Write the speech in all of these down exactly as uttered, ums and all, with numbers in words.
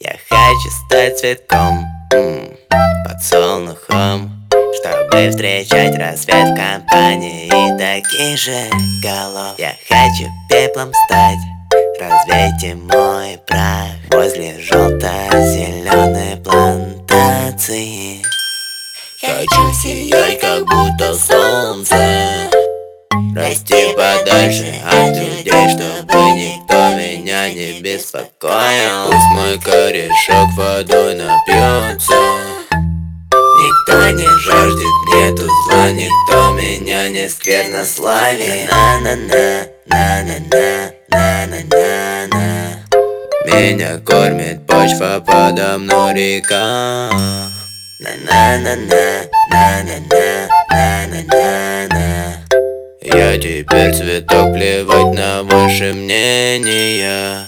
Я хочу стать цветком, м-м, подсолнухом, чтобы встречать рассвет в компании таких же голов. Я хочу пеплом стать, развейте мой прах возле желто-зеленой плантации. Хочу сиять, как будто солнце, расти подальше от людей, чтобы никто меня не беспокоил. Пусть мой корешок водой напьется, никто не жаждет, нету зла, никто меня не сквернославит. На-на-на, на-на-на, на-на-на-на. Меня кормит почва, подо мной река. На-на-на-на, на-на-на, на-на-на-на. Я теперь цветок, плевать на ваши мнения.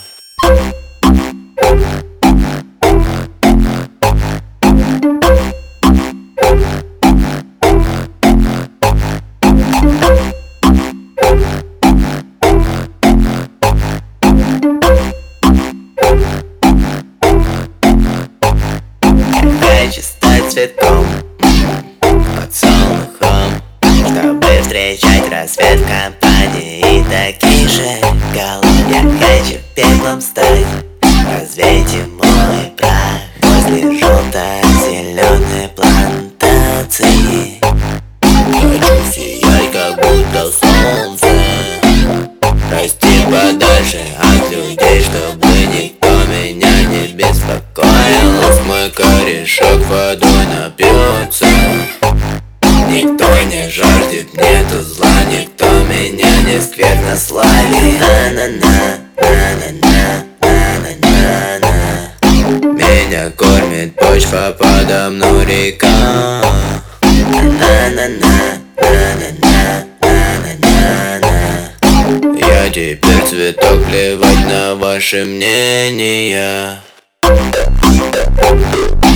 Хочу стать цветком, подсолнухом, чтобы встречать рассвет в компании таких же голов. Я хочу пеплом стать, развейте мой прах возле желто-зеленой плантации. Хочу сиять, как будто солнце, расти подальше от людей, чтобы никто меня не беспокоил. Пусть мой корешок водой напьется, никто не жаждет, нету зла, никто меня не сквернославит. На-на-на, на-на-на, на-на-на-на. Меня кормит почва, подо мной река. На-на-на, на-на-на, на-на-на-на. Я теперь цветок, плевать на ваши мнения.